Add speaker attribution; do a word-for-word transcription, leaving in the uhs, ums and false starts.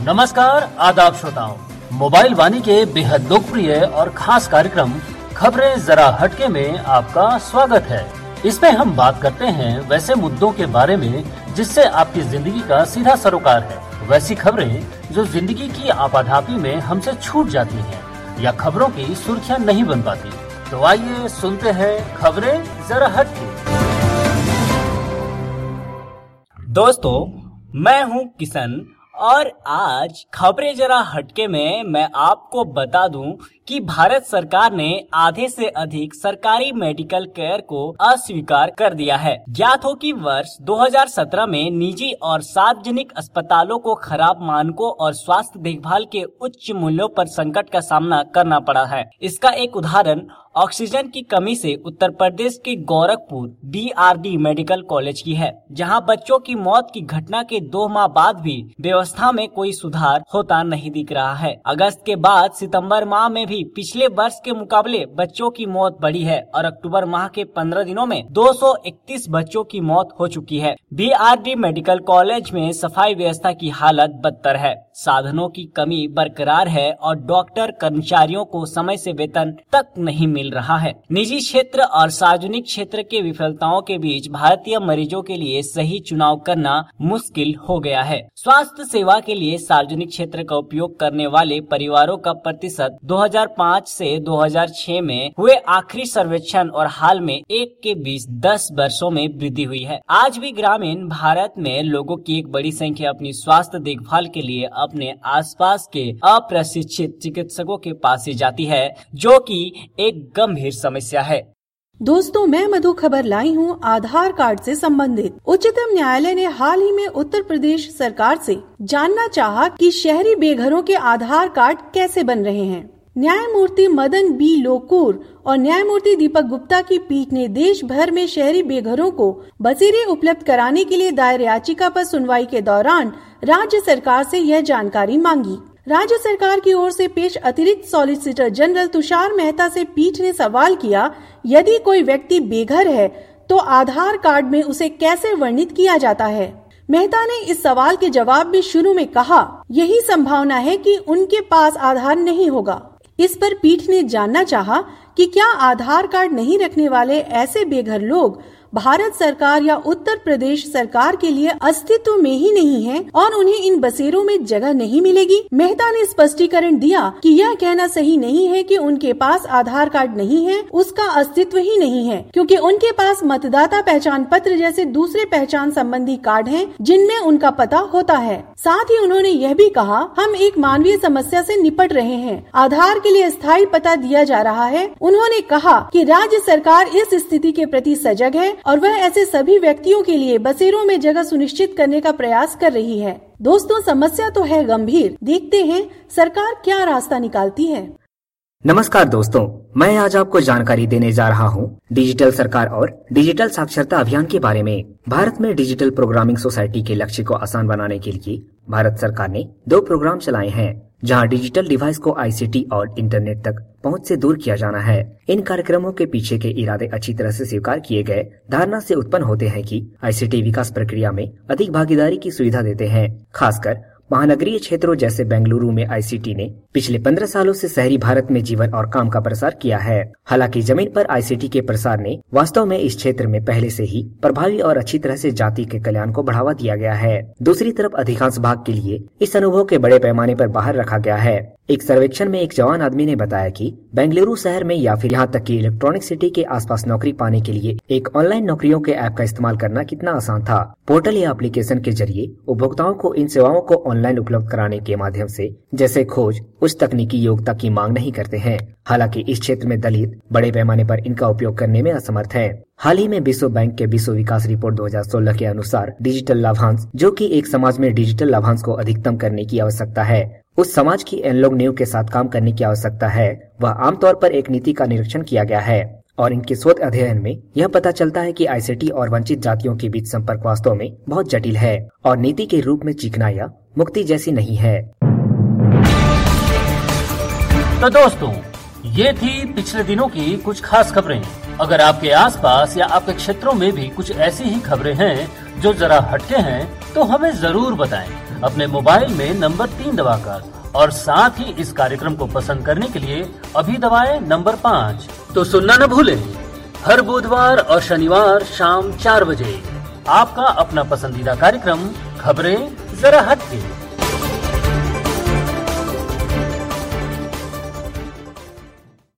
Speaker 1: नमस्कार, आदाब श्रोताओं। मोबाइल वाणी के बेहद लोकप्रिय और खास कार्यक्रम खबरें जरा हटके में आपका स्वागत है। इसमें हम बात करते हैं वैसे मुद्दों के बारे में जिससे आपकी जिंदगी का सीधा सरोकार है। वैसी खबरें जो जिंदगी की आपाधापी में हमसे छूट जाती हैं या खबरों की सुर्खियां नहीं बन पाती। तो आइए सुनते हैं खबरें जरा हटके।
Speaker 2: दोस्तों, मैं हूं किशन और आज खबरें जरा हटके में मैं आपको बता दूं कि भारत सरकार ने आधे से अधिक सरकारी मेडिकल केयर को अस्वीकार कर दिया है। ज्ञात हो कि वर्ष दो हज़ार सत्रह में निजी और सार्वजनिक अस्पतालों को खराब मानकों और स्वास्थ्य देखभाल के उच्च मूल्यों पर संकट का सामना करना पड़ा है। इसका एक उदाहरण ऑक्सीजन की कमी से उत्तर प्रदेश के Gorakhpur D R D medical college की है, जहां बच्चों की मौत की घटना के दो माह बाद भी व्यवस्था में कोई सुधार होता नहीं दिख रहा है। अगस्त के बाद सितंबर माह में भी पिछले वर्ष के मुकाबले बच्चों की मौत बढ़ी है और अक्टूबर माह के पंद्रह दिनों में दो सौ इकतीस बच्चों की मौत हो चुकी है। D R D medical college में सफाई व्यवस्था की हालत बदतर है, साधनों की कमी बरकरार है और डॉक्टर कर्मचारियों को समय से वेतन तक नहीं मिल रहा है। निजी क्षेत्र और सार्वजनिक क्षेत्र के विफलताओं के बीच भारतीय मरीजों के लिए सही चुनाव करना मुश्किल हो गया है। स्वास्थ्य सेवा के लिए सार्वजनिक क्षेत्र का उपयोग करने वाले परिवारों का प्रतिशत दो हज़ार पाँच से दो हज़ार छह में हुए आखिरी सर्वेक्षण और हाल में एक के बीच दस वर्षों में वृद्धि हुई है। आज भी ग्रामीण भारत में लोगों की एक बड़ी संख्या अपनी स्वास्थ्य देखभाल के लिए अपने आसपास के अप्रशिक्षित चिकित्सकों के पास ही जाती है, जो कि एक गंभीर समस्या है।
Speaker 3: दोस्तों, मैं मधु खबर लाई हूँ आधार कार्ड से संबंधित। उच्चतम न्यायालय ने हाल ही में उत्तर प्रदेश सरकार से जानना चाहा कि शहरी बेघरों के आधार कार्ड कैसे बन रहे हैं। न्यायमूर्ति मदन बी लोकुर और न्यायमूर्ति दीपक गुप्ता की पीठ ने देश भर में शहरी बेघरों को बसेरे उपलब्ध कराने के लिए दायर याचिका पर सुनवाई के दौरान राज्य सरकार से यह जानकारी मांगी। राज्य सरकार की ओर से पेश अतिरिक्त सॉलिसिटर जनरल तुषार मेहता से पीठ ने सवाल किया, यदि कोई व्यक्ति बेघर है तो आधार कार्ड में उसे कैसे वर्णित किया जाता है। मेहता ने इस सवाल के जवाब में शुरू में कहा, यही संभावना है कि उनके पास आधार नहीं होगा। इस पर पीठ ने जानना चाहा कि क्या आधार कार्ड नहीं रखने वाले ऐसे बेघर लोग भारत सरकार या उत्तर प्रदेश सरकार के लिए अस्तित्व में ही नहीं हैं और उन्हें इन बसेरों में जगह नहीं मिलेगी। मेहता ने स्पष्टीकरण दिया कि यह कहना सही नहीं है कि उनके पास आधार कार्ड नहीं है, उसका अस्तित्व ही नहीं है, क्योंकि उनके पास मतदाता पहचान पत्र जैसे दूसरे पहचान संबंधी कार्ड हैं, जिनमें उनका पता होता है। साथ ही उन्होंने यह भी कहा, हम एक मानवीय समस्या से निपट रहे हैं, आधार के लिए स्थायी पता दिया जा रहा है। उन्होंने कहा कि राज्य सरकार इस स्थिति के प्रति सजग है और वह ऐसे सभी व्यक्तियों के लिए बसेरों में जगह सुनिश्चित करने का प्रयास कर रही है। दोस्तों, समस्या तो है गंभीर, देखते हैं सरकार क्या रास्ता निकालती है।
Speaker 4: नमस्कार दोस्तों, मैं आज आपको जानकारी देने जा रहा हूं डिजिटल सरकार और डिजिटल साक्षरता अभियान के बारे में। भारत में डिजिटल प्रोग्रामिंग सोसाइटी के लक्ष्य को आसान बनाने के लिए भारत सरकार ने दो प्रोग्राम चलाए हैं, जहां डिजिटल डिवाइस को आई सी टी और इंटरनेट तक पहुंच से दूर किया जाना है। इन कार्यक्रमों के पीछे के इरादे अच्छी तरह से स्वीकार किए गए धारणा से उत्पन्न होते हैं कि आई सी टी विकास प्रक्रिया में अधिक भागीदारी की सुविधा देते हैं। खासकर महानगरीय क्षेत्रों जैसे बेंगलुरु में आई सी टी ने पिछले पंद्रह सालों से शहरी भारत में जीवन और काम का प्रसार किया है। हालांकि जमीन पर आई सी टी के प्रसार ने वास्तव में इस क्षेत्र में पहले से ही प्रभावी और अच्छी तरह से जाति के कल्याण को बढ़ावा दिया गया है। दूसरी तरफ अधिकांश भाग के लिए इस अनुभव के बड़े पैमाने पर बाहर रखा गया है। एक सर्वेक्षण में एक जवान आदमी ने बताया कि बेंगलुरु शहर में या फिर यहाँ तक कि इलेक्ट्रॉनिक सिटी के आसपास नौकरी पाने के लिए एक ऑनलाइन नौकरियों के ऐप का इस्तेमाल करना कितना आसान था। पोर्टल या एप्लीकेशन के जरिए उपभोक्ताओं को इन सेवाओं को ऑनलाइन उपलब्ध कराने के माध्यम से जैसे खोज उच्च तकनीकी योग्यता की मांग नहीं करते हैं। हालांकि इस क्षेत्र में दलित बड़े पैमाने पर इनका उपयोग करने में असमर्थ है। हाल ही में विश्व बैंक के विश्व विकास रिपोर्ट दो हज़ार सोलह के अनुसार डिजिटल लाभांश, जो कि एक समाज में डिजिटल लाभांश को अधिकतम करने की आवश्यकता है, उस समाज की एनालॉग नींव के साथ काम करने की आवश्यकता है, वह आमतौर पर एक नीति का निरीक्षण किया गया है। और इनके शोध अध्ययन में यह पता चलता है कि आई सी टी और वंचित जातियों के बीच संपर्क वास्तव में बहुत जटिल है और नीति के रूप में चिकना या मुक्ति जैसी नहीं है।
Speaker 1: तो दोस्तों, ये थी पिछले दिनों की कुछ खास खबरें। अगर आपके आसपास या आपके क्षेत्रों में भी कुछ ऐसी ही खबरें हैं जो जरा हटके हैं, तो हमें जरूर बताएं। अपने मोबाइल में नंबर तीन दबाकर, और साथ ही इस कार्यक्रम को पसंद करने के लिए अभी दबाएं नंबर पाँच। तो सुनना न भूलें, हर बुधवार और शनिवार शाम चार बजे आपका अपना पसंदीदा कार्यक्रम खबरें जरा हटके।